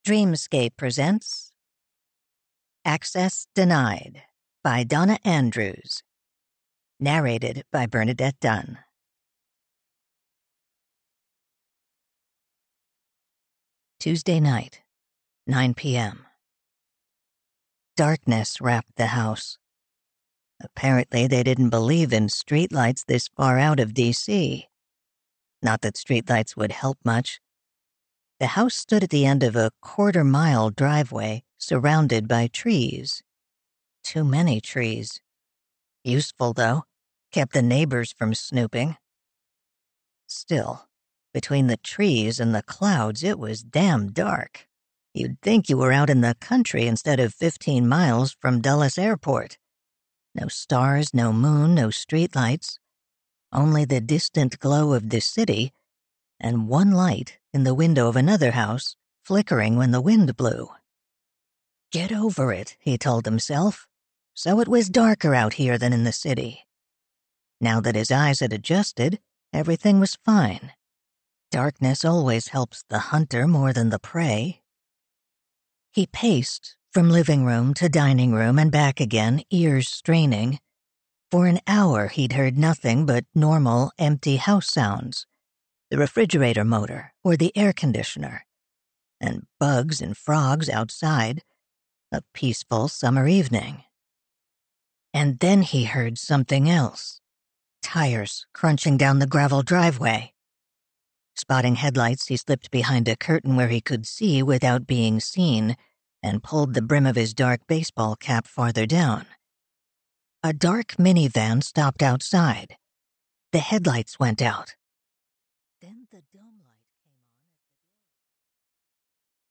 Dreamscape presents Access Denied by Donna Andrews. Narrated by Bernadette Dunn. Tuesday night, 9 p.m. Darkness wrapped the house. Apparently, they didn't believe in streetlights this far out of D.C. Not that streetlights would help much. The house stood at the end of a quarter-mile driveway surrounded by trees. Too many trees. Useful, though. Kept the neighbors from snooping. Still, between the trees and the clouds, it was damn dark. You'd think you were out in the country instead of 15 miles from Dulles Airport. No stars, no moon, no streetlights. Only the distant glow of the city, and one light in the window of another house flickering when the wind blew. Get over it, he told himself. So it was darker out here than in the city. Now that his eyes had adjusted, everything was fine. Darkness always helps the hunter more than the prey. He paced from living room to dining room and back again, ears straining. For an hour he'd heard nothing but normal, empty house sounds. The refrigerator motor or the air conditioner. And bugs and frogs outside. A peaceful summer evening. And then he heard something else. Tires crunching down the gravel driveway. Spotting headlights, he slipped behind a curtain where he could see without being seen and pulled the brim of his dark baseball cap farther down. A dark minivan stopped outside. The headlights went out.